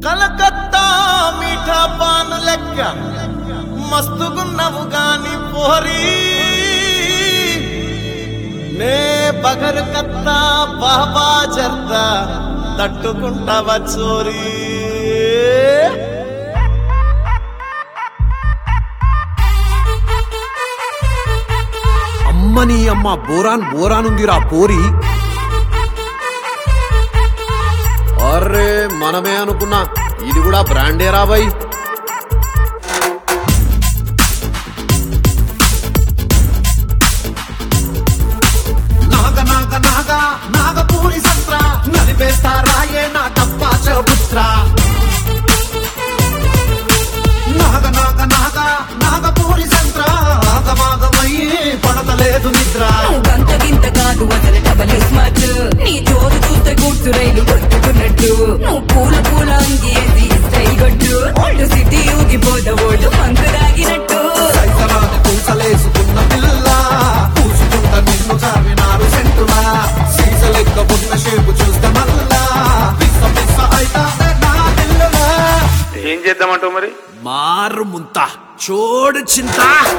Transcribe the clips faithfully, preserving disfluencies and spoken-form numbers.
కలకత్తా మీఠా pan లెక్క మస్తుగున్నవు గాని పోరి నే బగర్ కత్తా బాబా జర్దా తట్టుకుంటావా చోరీ అమ్మని అమ్మ బోరాన్ బోరానుందిరా పోరి. అర్రే మనమే అనుకున్నా ఇది కూడా బ్రాండే రాబాయ్. నాగ నాగ నాగ నాగపూరి సంత్ర నలిపేస్తారాయే నా టప్పా చబుత్ర నాగ నాగ నాగ నాగపూరి సంత్ర ఆగమాగమయ్యి పడతలేదు నిద్ర. గంట గింత కాదు అసలు డబల్ స్మార్ట్ నీ జోరు చూస్తే గుర్తు రైలు కొట్టుకున్నట్టు నువ్వు పూల పూల అంగేసి స్టైల్ కొట్టు ఓల్డ్ సిటీ ఊగిపోద ఓల్డ్ పంకు దాగినట్టు సైతరాని పూసలేసుకున్న పిల్ల పూసుకుంట నిన్ను చావినారు సెంటులా సీస లెక్క ఉన్న షేపు చూస్తే మల్లా పిస్స పిస్స అయితానే నా పిల్లలా. ఏం చేద్దామంటావు మరి? మారు ముంత చోడు చింత.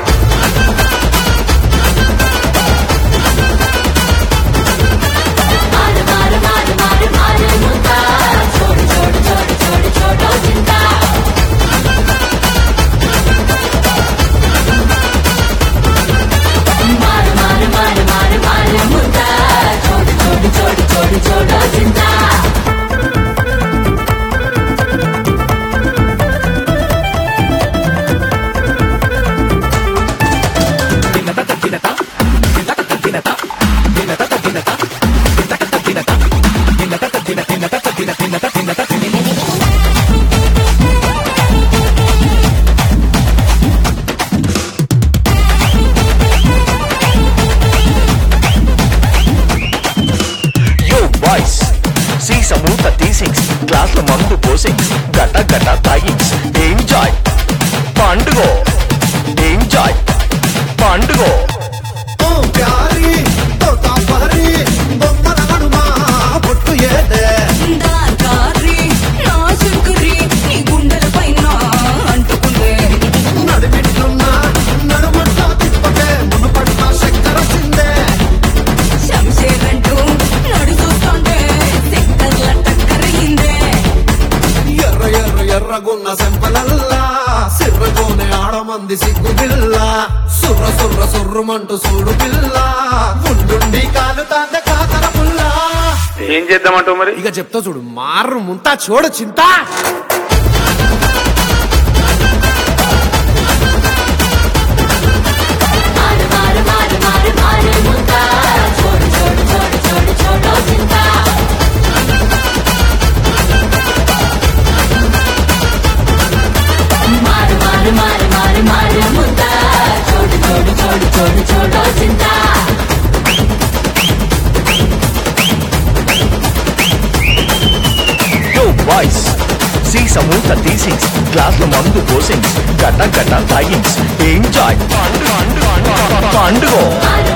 Samutha teasings, glass lo mandu posings, gata gata tyings, enjoy, pandugo, enjoy, pandugo. ఓ ప్యారీ తోతా పహరీ బొమ్మల నడుమా పొట్టు ఏదే దారి నా శంకరి నీ గుండెల పైన అంటుకుందే నడిమిట్లున్నా నడుమంటా తిప్పకే మునుపడ్డా చక్కెర చిందే శంషేర్ అంటూ నడు చూస్తుంటే సెక్టర్ల టక్కరయిందే ఎర్ర ఎర్ర ఎర్రగున్న సెంపలల్లా సిర్రగోనే ఆడమంది సిగ్గు పిల్ల సుర్ర సుర్ర సుర్రుమంటూ చూడు పిల్ల ముందుండి కాలుతాందే కాకర పుల్ల. ఏం చేద్దామంటావు మరి? ఇక చెప్తా చూడు మారు ముంత చోడు చింత. Yo boys, see Samutha teasings, glass lo mandu posings, gata gata tyings, enjoy, pandugo.